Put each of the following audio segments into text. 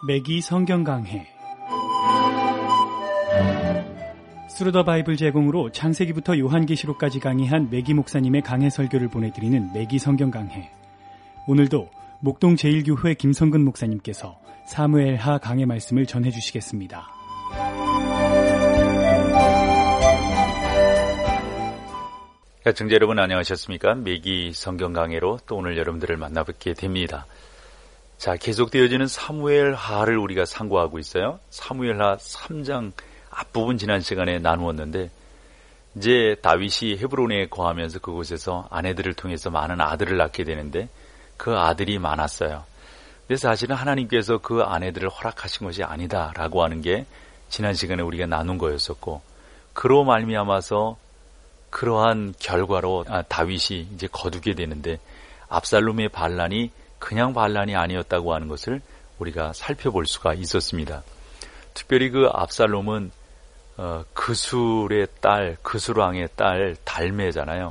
매기 성경 강해. 스루 더 바이블 제공으로 창세기부터 요한계시록까지 강의한 매기 목사님의 강해 설교를 보내드리는 매기 성경 강해. 오늘도 목동 제1교회 김성근 목사님께서 사무엘하 강해 말씀을 전해주시겠습니다. 시청자 여러분 안녕하셨습니까? 매기 성경 강해로 또 오늘 여러분들을 만나뵙게 됩니다. 자, 계속되어지는 사무엘하를 우리가 상고하고 있어요. 사무엘하 3장 앞부분 지난 시간에 나누었는데, 이제 다윗이 헤브론에 거하면서 그곳에서 아내들을 통해서 많은 아들을 낳게 되는데 그 아들이 많았어요. 그래서 사실은 하나님께서 그 아내들을 허락하신 것이 아니다라고 하는 게 지난 시간에 우리가 나눈 거였었고, 그로 말미암아서 그러한 결과로 다윗이 이제 거두게 되는데, 압살롬의 반란이 그냥 반란이 아니었다고 하는 것을 우리가 살펴볼 수가 있었습니다. 특별히 그 압살롬은 그술의 딸, 그술왕의 딸 달메잖아요.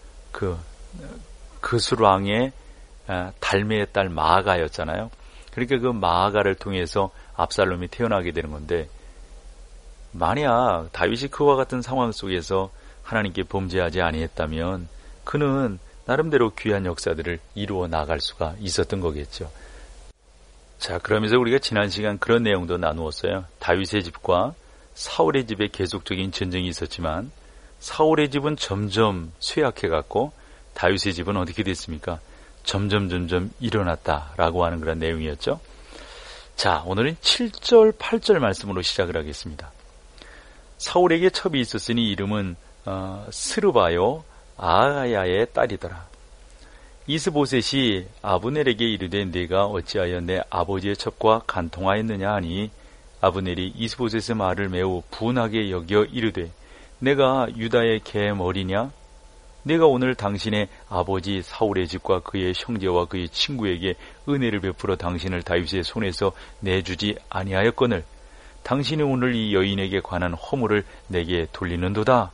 그술왕의 달메의 딸 마아가였잖아요. 그러니까 그 마아가를 통해서 압살롬이 태어나게 되는 건데, 만약 다윗이 그와 같은 상황 속에서 하나님께 범죄하지 아니했다면 그는 나름대로 귀한 역사들을 이루어 나갈 수가 있었던 거겠죠. 자, 그러면서 우리가 지난 시간 그런 내용도 나누었어요. 다윗의 집과 사울의 집에 계속적인 전쟁이 있었지만 사울의 집은 점점 쇠약해갔고 다윗의 집은 어떻게 됐습니까? 점점 일어났다라고 하는 그런 내용이었죠. 자, 오늘은 7절, 8절 말씀으로 시작을 하겠습니다. 사울에게 첩이 있었으니 이름은 스르바요 아하야의 딸이더라. 이스보셋이 아브넬에게 이르되 네가 어찌하여 내 아버지의 첩과 간통하였느냐 하니 아브넬이 이스보셋의 말을 매우 분하게 여겨 이르되 내가 유다의 개 머리냐? 내가 오늘 당신의 아버지 사울의 집과 그의 형제와 그의 친구에게 은혜를 베풀어 당신을 다윗의 손에서 내주지 아니하였거늘 당신이 오늘 이 여인에게 관한 허물을 내게 돌리는도다.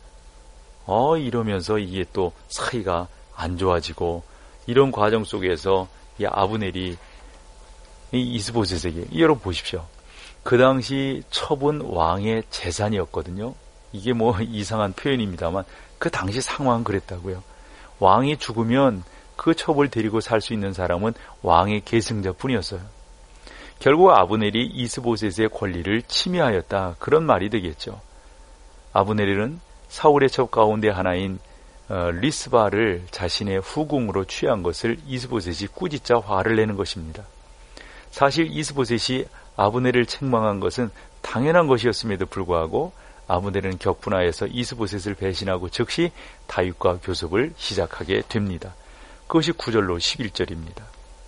이러면서 이게 또 사이가 안 좋아지고, 이런 과정 속에서 이 아브넬이 이 이스보셋에게, 여러분 보십시오. 그 당시 첩은 왕의 재산이었거든요. 이게 뭐 이상한 표현입니다만 그 당시 상황은 그랬다고요. 왕이 죽으면 그 첩을 데리고 살 수 있는 사람은 왕의 계승자뿐이었어요. 결국 아브넬이 이스보셋의 권리를 침해하였다, 그런 말이 되겠죠. 아브넬은 사울의 첩 가운데 하나인 리스바를 자신의 후궁으로 취한 것을 이스보셋이 꾸짖자 화를 내는 것입니다. 사실 이스보셋이 아브넬을 책망한 것은 당연한 것이었음에도 불구하고 아브넬은 격분하여서 이스보셋을 배신하고 즉시 다윗과 교섭을 시작하게 됩니다. 그것이 9절로 11절입니다.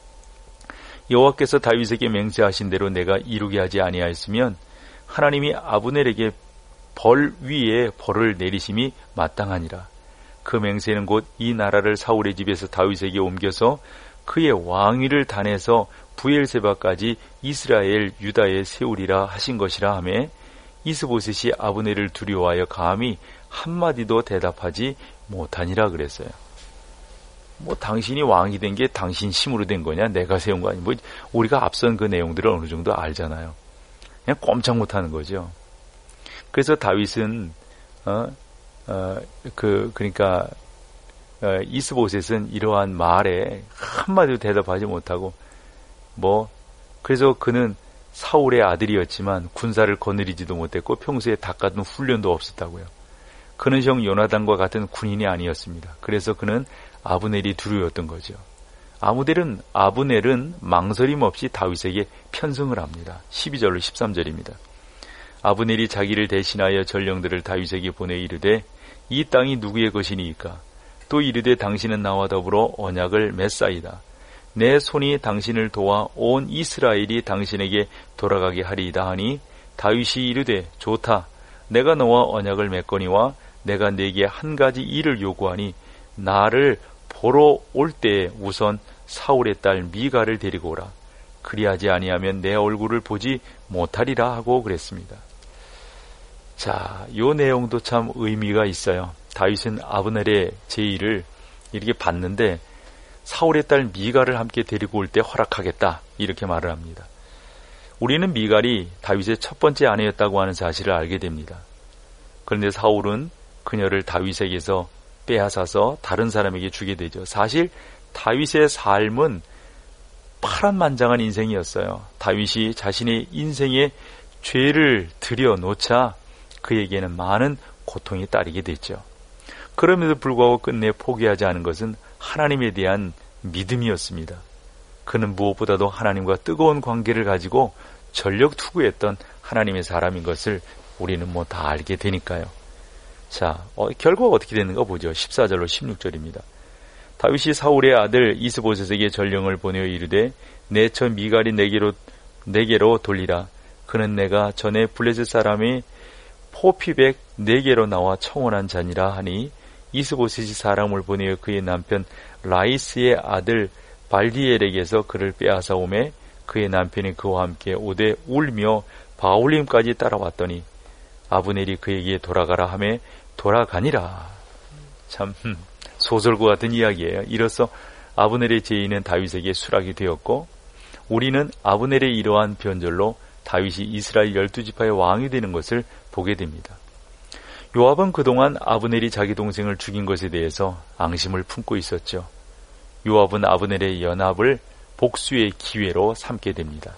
여호와께서 다윗에게 맹세하신 대로 내가 이루게 하지 아니하였으면 하나님이 아브넬에게 벌 위에 벌을 내리심이 마땅하니라. 그 맹세는 곧 이 나라를 사울의 집에서 다윗에게 옮겨서 그의 왕위를 단해서 부엘세바까지 이스라엘 유다에 세우리라 하신 것이라 하매 이스보셋이 아브넬을 두려워하여 감히 한마디도 대답하지 못하니라 그랬어요. 당신이 왕이 된 게 당신 힘으로 된 거냐, 내가 세운 거 아니, 우리가 앞선 그 내용들을 어느 정도 알잖아요. 그냥 꼼짝 못하는 거죠. 그래서 다윗은 그러니까 이스보셋은 이러한 말에 한마디도 대답하지 못하고, 그래서 그는 사울의 아들이었지만 군사를 거느리지도 못했고 평소에 닦아둔 훈련도 없었다고요. 그는 형 요나단과 같은 군인이 아니었습니다. 그래서 그는 아브넬이 두려웠던 거죠. 아브넬은 망설임 없이 다윗에게 편승을 합니다. 12절로 13절입니다. 아브넬이 자기를 대신하여 전령들을 다윗에게 보내 이르되 이 땅이 누구의 것이니이까? 또 이르되 당신은 나와 더불어 언약을 맺사이다. 내 손이 당신을 도와 온 이스라엘이 당신에게 돌아가게 하리이다 하니 다윗이 이르되 좋다. 내가 너와 언약을 맺거니와 내가 네게 한 가지 일을 요구하니 나를 보러 올 때에 우선 사울의 딸 미가를 데리고 오라. 그리하지 아니하면 내 얼굴을 보지 못하리라 하고 그랬습니다. 자, 요 내용도 참 의미가 있어요. 다윗은 아브넬의 제의를 이렇게 받는데 사울의 딸 미가를 함께 데리고 올 때 허락하겠다, 이렇게 말을 합니다. 우리는 미갈이 다윗의 첫 번째 아내였다고 하는 사실을 알게 됩니다. 그런데 사울은 그녀를 다윗에게서 빼앗아서 다른 사람에게 주게 되죠. 사실 다윗의 삶은 파란만장한 인생이었어요. 다윗이 자신의 인생에 죄를 들여놓자 그에게는 많은 고통이 따르게 됐죠. 그럼에도 불구하고 끝내 포기하지 않은 것은 하나님에 대한 믿음이었습니다. 그는 무엇보다도 하나님과 뜨거운 관계를 가지고 전력 투구했던 하나님의 사람인 것을 우리는 다 알게 되니까요. 자, 결과가 어떻게 되는가 보죠. 14절로 16절입니다. 다윗이 사울의 아들 이스보셋에게 전령을 보내어 이르되 내 처 미갈이 내게로 돌리라. 그는 내가 전에 블레셋 사람의 포피백 4개로 나와 청혼한 자니라 하니 이스보셋이 사람을 보내어 그의 남편 라이스의 아들 발디엘에게서 그를 빼앗아 오매 그의 남편이 그와 함께 오되 울며 바울림까지 따라왔더니 아브넬이 그에게 돌아가라 하매 돌아가니라. 참 소설과 같은 이야기예요. 이로써 아브넬의 죄인은 다윗에게 수락이 되었고 우리는 아브넬의 이러한 변절로 다윗이 이스라엘 12지파의 왕이 되는 것을 보게 됩니다. 요압은 그동안 아브넬이 자기 동생을 죽인 것에 대해서 앙심을 품고 있었죠. 요압은 아브넬의 연합을 복수의 기회로 삼게 됩니다.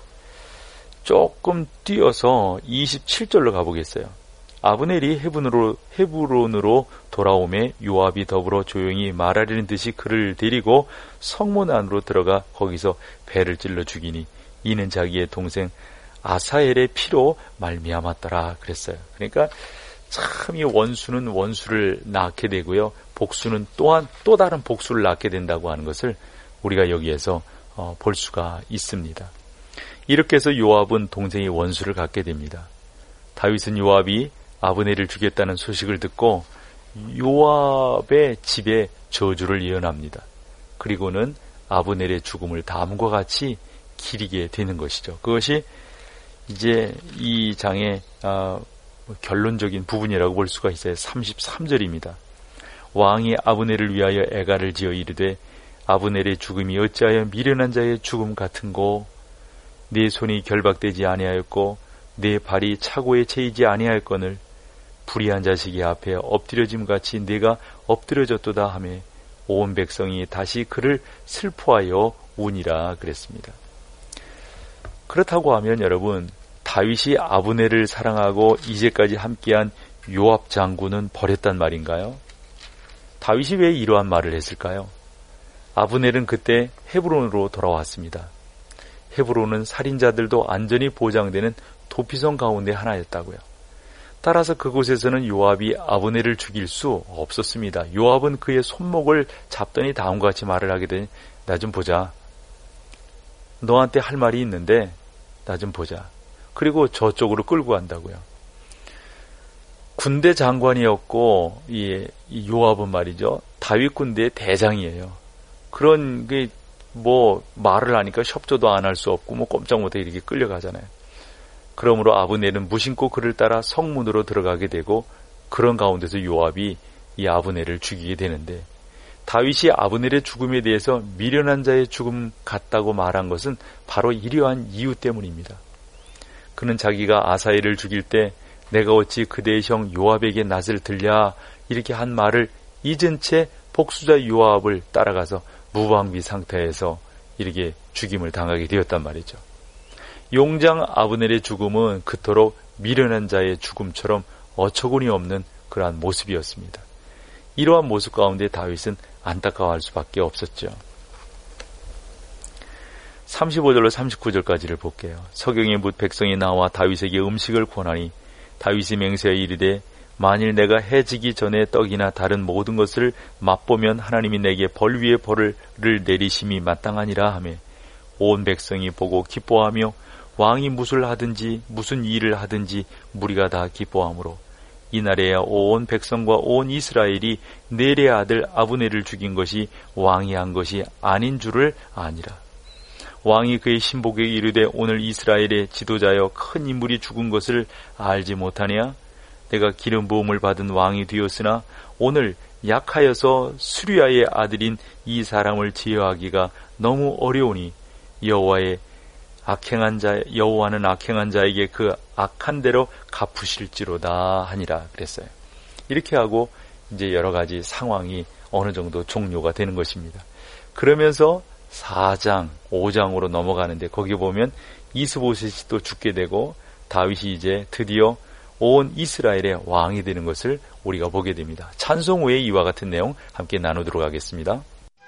조금 뛰어서 27절로 가보겠어요. 아브넬이 헤브론으로 돌아오매 요압이 더불어 조용히 말하려는 듯이 그를 데리고 성문 안으로 들어가 거기서 배를 찔러 죽이니 이는 자기의 동생 아사엘의 피로 말미암았더라 그랬어요. 그러니까 참 이 원수는 원수를 낳게 되고요. 복수는 또한 또 다른 복수를 낳게 된다고 하는 것을 우리가 여기에서 볼 수가 있습니다. 이렇게 해서 요압은 동생의 원수를 갖게 됩니다. 다윗은 요압이 아브넬을 죽였다는 소식을 듣고 요압의 집에 저주를 예언합니다. 그리고는 아브넬의 죽음을 다음과 같이 기리게 되는 것이죠. 그것이 이제 이 장의 결론적인 부분이라고 볼 수가 있어요. 33절입니다. 왕이 아브넬을 위하여 애가를 지어 이르되 아브넬의 죽음이 어찌하여 미련한 자의 죽음 같은고 내 손이 결박되지 아니하였고 내 발이 차고에 채이지 아니하였거늘 불의한 자식이 앞에 엎드려짐같이 내가 엎드려졌도다 하며 온 백성이 다시 그를 슬퍼하여 우니라 그랬습니다. 그렇다고 하면 여러분 다윗이 아브넬을 사랑하고 이제까지 함께한 요압 장군은 버렸단 말인가요? 다윗이 왜 이러한 말을 했을까요? 아브넬은 그때 헤브론으로 돌아왔습니다. 헤브론은 살인자들도 안전이 보장되는 도피성 가운데 하나였다고요. 따라서 그곳에서는 요압이 아브넬을 죽일 수 없었습니다. 요압은 그의 손목을 잡더니 다음과 같이 말을 하게 되니 나 좀 보자. 너한테 할 말이 있는데 나 좀 보자. 그리고 저쪽으로 끌고 간다고요. 군대 장관이었고 이 요압은 말이죠. 다윗 군대의 대장이에요. 그런 게 말을 하니까 협조도 안 할 수 없고 꼼짝 못해 이렇게 끌려가잖아요. 그러므로 아브넬은 무심코 그를 따라 성문으로 들어가게 되고 그런 가운데서 요압이 이 아브넬을 죽이게 되는데 다윗이 아브넬의 죽음에 대해서 미련한 자의 죽음 같다고 말한 것은 바로 이러한 이유 때문입니다. 그는 자기가 아사엘을 죽일 때 내가 어찌 그대의 형 요압에게 낯을 들랴 이렇게 한 말을 잊은 채 복수자 요압을 따라가서 무방비 상태에서 이렇게 죽임을 당하게 되었단 말이죠. 용장 아브넬의 죽음은 그토록 미련한 자의 죽음처럼 어처구니 없는 그러한 모습이었습니다. 이러한 모습 가운데 다윗은 안타까워할 수밖에 없었죠. 35절로 39절까지를 볼게요. 서경에 묻 백성이 나와 다윗에게 음식을 권하니 다윗이 맹세하여 이르되 만일 내가 해지기 전에 떡이나 다른 모든 것을 맛보면 하나님이 내게 벌 위에 벌을 내리심이 마땅하니라 하며 온 백성이 보고 기뻐하며 왕이 무슨 일을 하든지 무리가 다 기뻐하므로 이날에야 온 백성과 온 이스라엘이 넬의 아들 아브넬을 죽인 것이 왕이 한 것이 아닌 줄을 아니라. 왕이 그의 신복에게 이르되 오늘 이스라엘의 지도자여 큰 인물이 죽은 것을 알지 못하냐? 내가 기름 부음을 받은 왕이 되었으나 오늘 약하여서 수리아의 아들인 이 사람을 제어하기가 너무 어려우니 여호와의 여호와는 악행한 자에게 그 악한 대로 갚으실지로다 하니라 그랬어요. 이렇게 하고 이제 여러 가지 상황이 어느 정도 종료가 되는 것입니다. 그러면서 4장, 5장으로 넘어가는데 거기 보면 이스보셋이 또 죽게 되고 다윗이 이제 드디어 온 이스라엘의 왕이 되는 것을 우리가 보게 됩니다. 찬송 후에 이와 같은 내용 함께 나누도록 하겠습니다.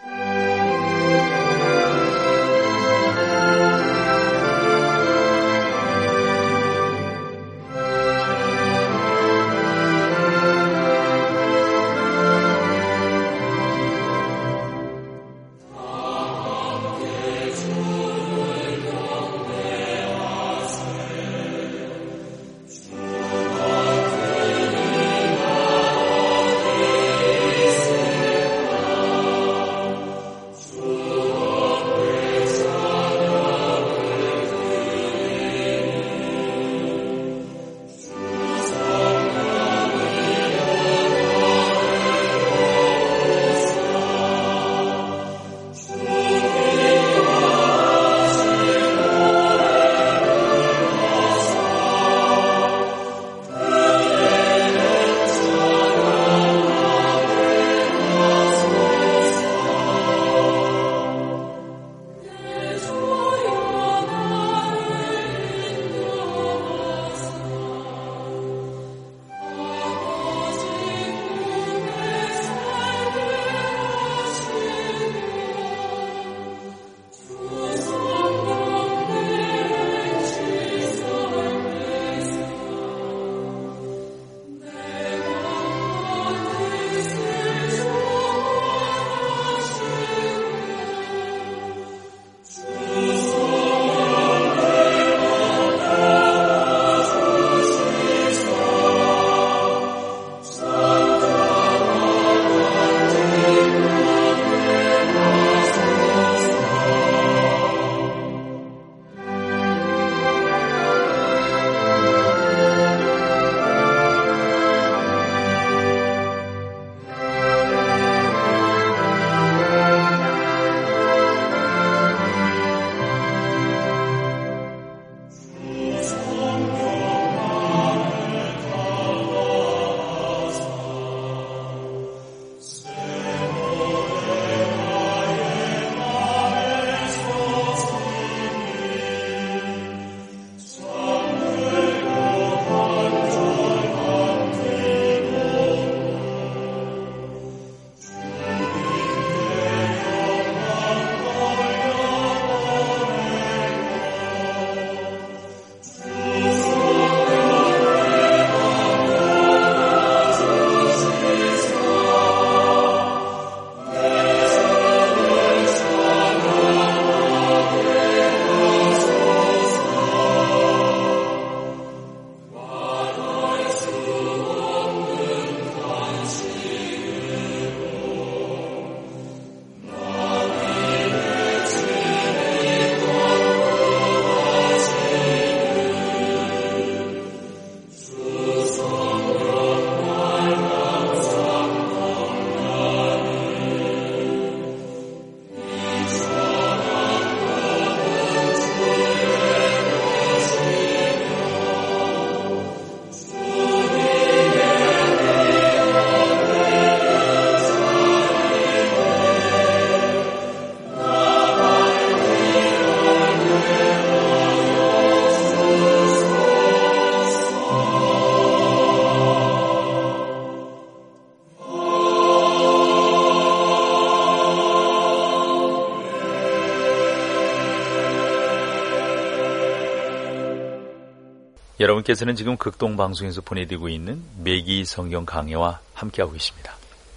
여러분께서는 지금 극동방송에서 보내드리고 있는 매기 성경 강해와 함께하고 계십니다.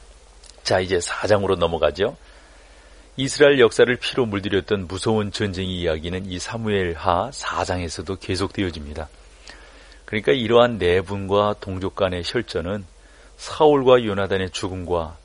자, 이제 4장으로 넘어가죠. 이스라엘 역사를 피로 물들였던 무서운 전쟁의 이야기는 이 사무엘하 4장에서도 계속되어집니다. 그러니까 이러한 내분과 동족 간의 혈전은 사울과 요나단의 죽음과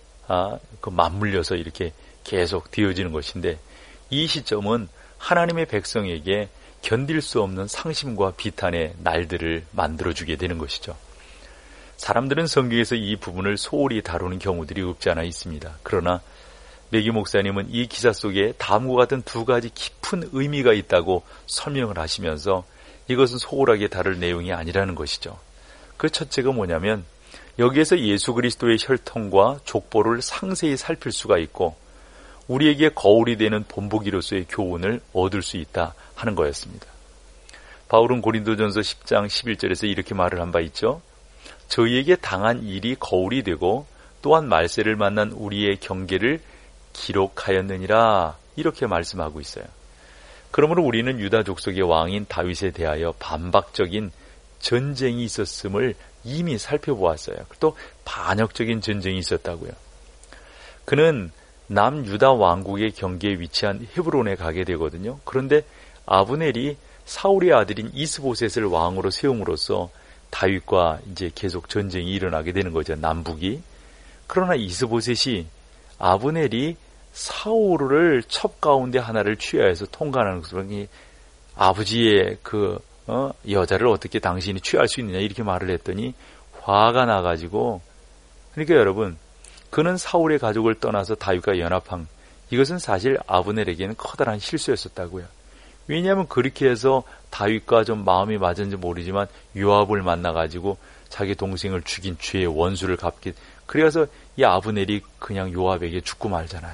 맞물려서 이렇게 계속 되어지는 것인데, 이 시점은 하나님의 백성에게 견딜 수 없는 상심과 비탄의 날들을 만들어주게 되는 것이죠. 사람들은 성경에서 이 부분을 소홀히 다루는 경우들이 없지 않아 있습니다. 그러나 매기 목사님은 이 기사 속에 다음과 같은 두 가지 깊은 의미가 있다고 설명을 하시면서 이것은 소홀하게 다룰 내용이 아니라는 것이죠. 그 첫째가 뭐냐면 여기에서 예수 그리스도의 혈통과 족보를 상세히 살필 수가 있고 우리에게 거울이 되는 본보기로서의 교훈을 얻을 수 있다 하는 거였습니다. 바울은 고린도전서 10장 11절에서 이렇게 말을 한 바 있죠. 저희에게 당한 일이 거울이 되고 또한 말세를 만난 우리의 경계를 기록하였느니라 이렇게 말씀하고 있어요. 그러므로 우리는 유다 족속의 왕인 다윗에 대하여 반박적인 전쟁이 있었음을 이미 살펴보았어요. 또 반역적인 전쟁이 있었다고요. 그는 남유다 왕국의 경계에 위치한 헤브론에 가게 되거든요. 그런데 아브넬이 사울의 아들인 이스보셋을 왕으로 세움으로써 다윗과 이제 계속 전쟁이 일어나게 되는 거죠. 남북이. 그러나 이스보셋이 아브넬이 사울을 첩 가운데 하나를 취하여서 통과하는 것을 아버지의 여자를 어떻게 당신이 취할 수 있느냐 이렇게 말을 했더니 화가 나가지고 그러니까 여러분 그는 사울의 가족을 떠나서 다윗과 연합한 이것은 사실 아브넬에게는 커다란 실수였었다고요. 왜냐하면 그렇게 해서 다윗과 좀 마음이 맞은지 모르지만 요압을 만나가지고 자기 동생을 죽인 죄의 원수를 갚게 그래서 이 아브넬이 그냥 요압에게 죽고 말잖아요.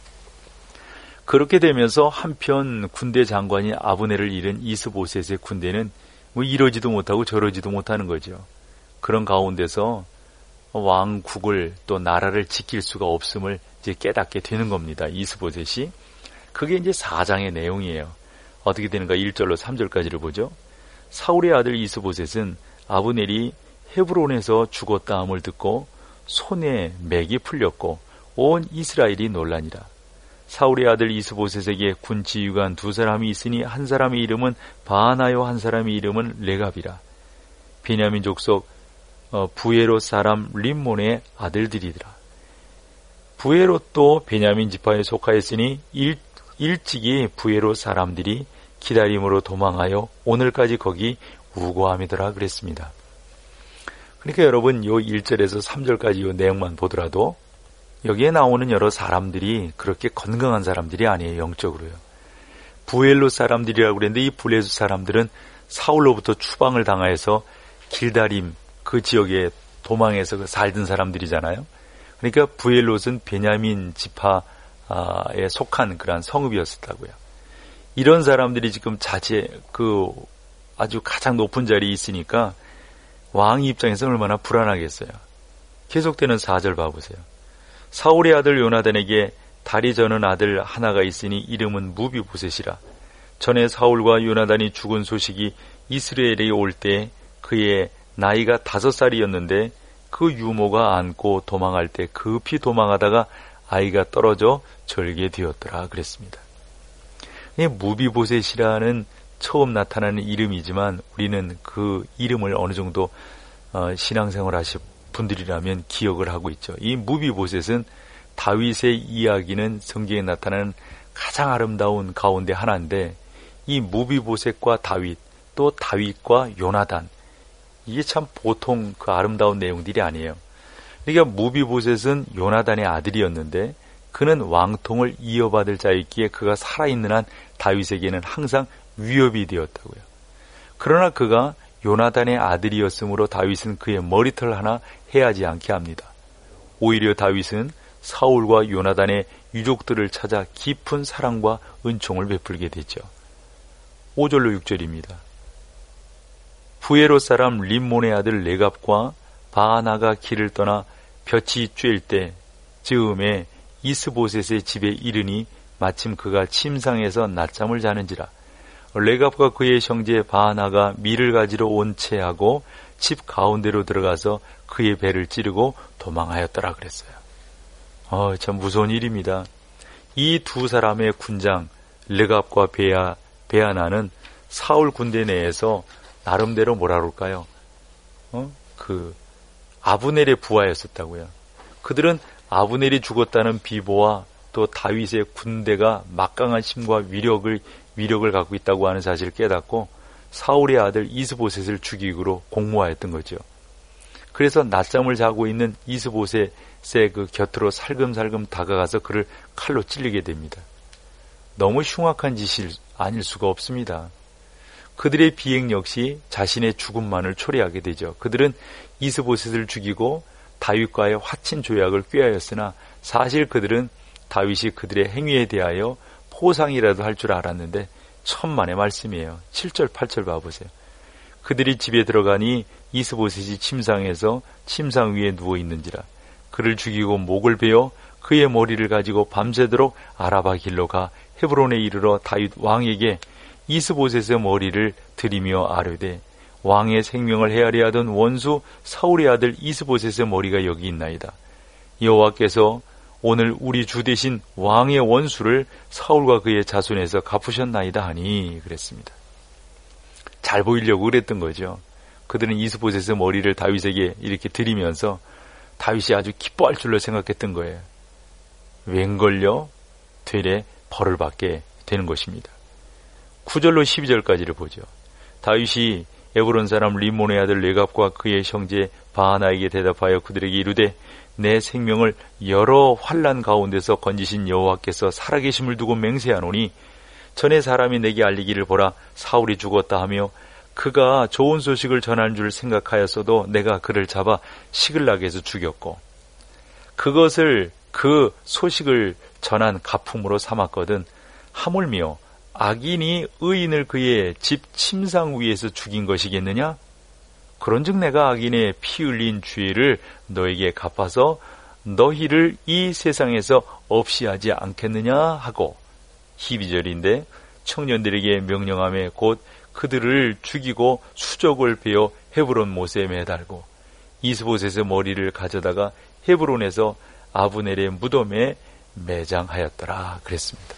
그렇게 되면서 한편 군대 장관인 아브넬을 잃은 이스보셋의 군대는 뭐 이러지도 못하고 저러지도 못하는 거죠. 그런 가운데서 왕국을 또 나라를 지킬 수가 없음을 이제 깨닫게 되는 겁니다. 이스보셋이. 그게 이제 4장의 내용이에요. 어떻게 되는가 1절로 3절까지를 보죠. 사울의 아들 이스보셋은 아브넬이 헤브론에서 죽었다 함을 듣고 손에 맥이 풀렸고 온 이스라엘이 놀라니라. 사울의 아들 이스보셋에게 군 지휘관 두 사람이 있으니 한 사람의 이름은 바하나요 한 사람의 이름은 레갑이라. 베냐민 족속 부에롯 사람 림몬의 아들들이더라. 부에롯도 베냐민 지파에 속하였으니 일찍이 부에롯 사람들이 기다림으로 도망하여 오늘까지 거기 우고함이더라 그랬습니다. 그러니까 여러분 요 1절에서 3절까지 요 내용만 보더라도 여기에 나오는 여러 사람들이 그렇게 건강한 사람들이 아니에요. 영적으로요. 부엘롯 사람들이라고 그랬는데 이 부엘롯 사람들은 사울로부터 추방을 당하여서 길다림 그 지역에 도망해서 살던 사람들이잖아요. 그러니까 부엘롯은 베냐민 지파에 속한 그러한 성읍이었다고요. 이런 사람들이 지금 아주 가장 높은 자리에 있으니까 왕 입장에서 얼마나 불안하겠어요. 계속되는 4절 봐보세요. 사울의 아들 요나단에게 다리 저는 아들 하나가 있으니 이름은 무비보셋이라. 전에 사울과 요나단이 죽은 소식이 이스라엘에 올 때 그의 나이가 5살이었는데 그 유모가 안고 도망할 때 급히 도망하다가 아이가 떨어져 절게 되었더라 그랬습니다. 무비보셋이라는 처음 나타나는 이름이지만 우리는 그 이름을 어느 정도 신앙생활 하신 분들이라면 기억을 하고 있죠. 이 무비보셋은 다윗의 이야기는 성경에 나타나는 가장 아름다운 가운데 하나인데 이 무비보셋과 다윗 또 다윗과 요나단 이게 참 보통 그 아름다운 내용들이 아니에요. 그러니까 무비보셋은 요나단의 아들이었는데 그는 왕통을 이어받을 자였기에 그가 살아있는 한 다윗에게는 항상 위협이 되었다고요. 그러나 그가 요나단의 아들이었으므로 다윗은 그의 머리털 하나 해하지 않게 합니다. 오히려 다윗은 사울과 요나단의 유족들을 찾아 깊은 사랑과 은총을 베풀게 되죠. 5절로 6절입니다. 부에롯 사람 림몬의 아들 레갑과 바하나가 길을 떠나 볕이 쬐일 때 즈음에 이스보셋의 집에 이르니 마침 그가 침상에서 낮잠을 자는지라. 레갑과 그의 형제 바하나가 밀을 가지러 온 채하고 집 가운데로 들어가서 그의 배를 찌르고 도망하였더라 그랬어요. 참 무서운 일입니다. 이 두 사람의 군장 레갑과 베아나는 사울 군대 내에서 나름대로 뭐라 그럴까요? 아브넬의 부하였었다고요. 그들은 아브넬이 죽었다는 비보와 또 다윗의 군대가 막강한 힘과 위력을 갖고 있다고 하는 사실을 깨닫고 사울의 아들 이스보셋을 죽이기로 공모하였던 거죠. 그래서 낮잠을 자고 있는 이스보셋의 그 곁으로 살금살금 다가가서 그를 칼로 찔리게 됩니다. 너무 흉악한 짓이 아닐 수가 없습니다. 그들의 비행 역시 자신의 죽음만을 초래하게 되죠. 그들은 이스보셋을 죽이고 다윗과의 화친 조약을 꾀하였으나 사실 그들은 다윗이 그들의 행위에 대하여 포상이라도 할 줄 알았는데 천만의 말씀이에요. 7절 8절 봐보세요. 그들이 집에 들어가니 이스보셋이 침상에서 침상 위에 누워있는지라 그를 죽이고 목을 베어 그의 머리를 가지고 밤새도록 아라바 길로 가 헤브론에 이르러 다윗 왕에게 이스보셋의 머리를 들이며 아뢰되 왕의 생명을 헤아려 하던 원수 사울의 아들 이스보셋의 머리가 여기 있나이다. 여호와께서 오늘 우리 주 대신 왕의 원수를 사울과 그의 자손에서 갚으셨나이다 하니 그랬습니다. 잘 보이려고 그랬던 거죠. 그들은 이스보셋의 머리를 다윗에게 이렇게 들이면서 다윗이 아주 기뻐할 줄로 생각했던 거예요. 웬걸요? 되레 벌을 받게 되는 것입니다. 9절로 12절까지를 보죠. 다윗이 에브론 사람 림몬의 아들 레갑과 그의 형제 바하나에게 대답하여 그들에게 이르되 내 생명을 여러 환난 가운데서 건지신 여호와께서 살아계심을 두고 맹세하노니 전에 사람이 내게 알리기를 보라 사울이 죽었다 하며 그가 좋은 소식을 전하는 줄 생각하였어도 내가 그를 잡아 시글락에서 죽였고 그것을 그 소식을 전한 가품으로 삼았거든 하물며 악인이 의인을 그의 집 침상 위에서 죽인 것이겠느냐? 그런즉 내가 악인의 피 흘린 죄를 너에게 갚아서 너희를 이 세상에서 없이 하지 않겠느냐 하고 12절인데 청년들에게 명령하며 곧 그들을 죽이고 수족을 베어 헤브론 못에 매달고 이스보셋의 머리를 가져다가 헤브론에서 아브넬의 무덤에 매장하였더라 그랬습니다.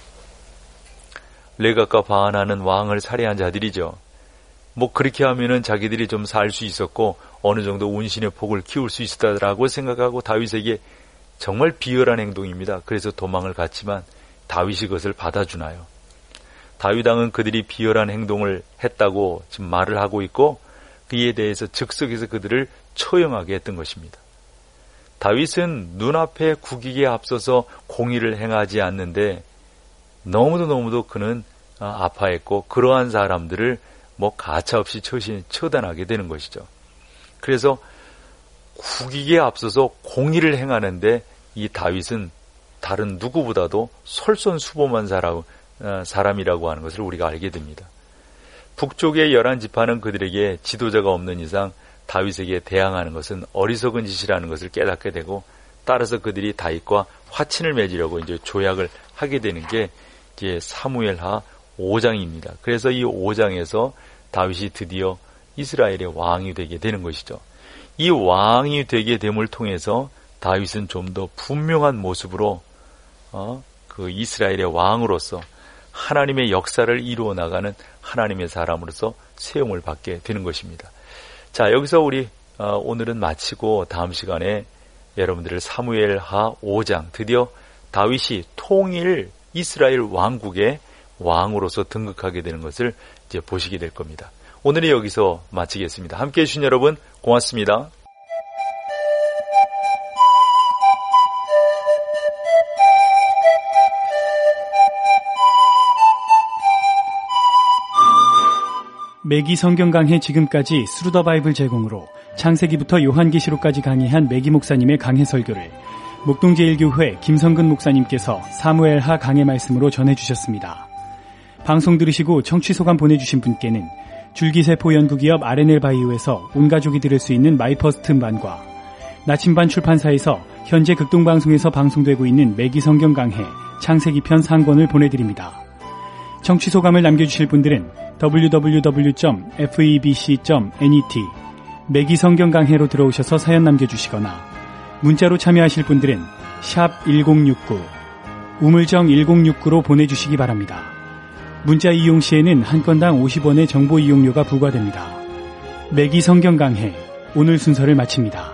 레갑과 바하나는 왕을 살해한 자들이죠. 뭐 그렇게 하면은 자기들이 좀 살 수 있었고 어느 정도 운신의 복을 키울 수 있었다라고 생각하고 다윗에게 정말 비열한 행동입니다. 그래서 도망을 갔지만 다윗이 그것을 받아주나요? 다윗 왕은 그들이 비열한 행동을 했다고 지금 말을 하고 있고 그에 대해서 즉석에서 그들을 처형하게 했던 것입니다. 다윗은 눈앞에 국익에 앞서서 공의를 행하지 않는데 너무도 그는 아파했고 그러한 사람들을 뭐 가차없이 처단하게 되는 것이죠. 그래서 국익에 앞서서 공의를 행하는데 이 다윗은 다른 누구보다도 솔선수범한 사람이라고 하는 것을 우리가 알게 됩니다. 북쪽의 11지파는 그들에게 지도자가 없는 이상 다윗에게 대항하는 것은 어리석은 짓이라는 것을 깨닫게 되고 따라서 그들이 다윗과 화친을 맺으려고 이제 조약을 하게 되는 게 이제 사무엘하 5장입니다. 그래서 이 5장에서 다윗이 드디어 이스라엘의 왕이 되게 되는 것이죠. 이 왕이 되게 됨을 통해서 다윗은 좀 더 분명한 모습으로 그 이스라엘의 왕으로서 하나님의 역사를 이루어 나가는 하나님의 사람으로서 세움을 받게 되는 것입니다. 자, 여기서 우리 오늘은 마치고 다음 시간에 여러분들을 사무엘하 5장 드디어 다윗이 통일 이스라엘 왕국의 왕으로서 등극하게 되는 것을 이제 보시게 될 겁니다. 오늘은 여기서 마치겠습니다. 함께해 주신 여러분 고맙습니다. 매기 성경 강해 지금까지 스루더 바이블 제공으로 창세기부터 요한계시록까지 강의한 매기 목사님의 강해 설교를 목동제일교회 김성근 목사님께서 사무엘하 강해 말씀으로 전해주셨습니다. 방송 들으시고 청취 소감 보내주신 분께는 줄기세포 연구기업 R&L 바이오에서 온 가족이 들을 수 있는 마이퍼스트 음반과 나침반 출판사에서 현재 극동방송에서 방송되고 있는 매기 성경 강해 창세기편 상권을 보내드립니다. 청취 소감을 남겨주실 분들은 www.febc.net 매기 성경 강해로 들어오셔서 사연 남겨주시거나 문자로 참여하실 분들은 샵 1069 우물정 1069로 보내주시기 바랍니다. 문자 이용 시에는 한 건당 50원의 정보 이용료가 부과됩니다. 매기 성경 강해 오늘 순서를 마칩니다.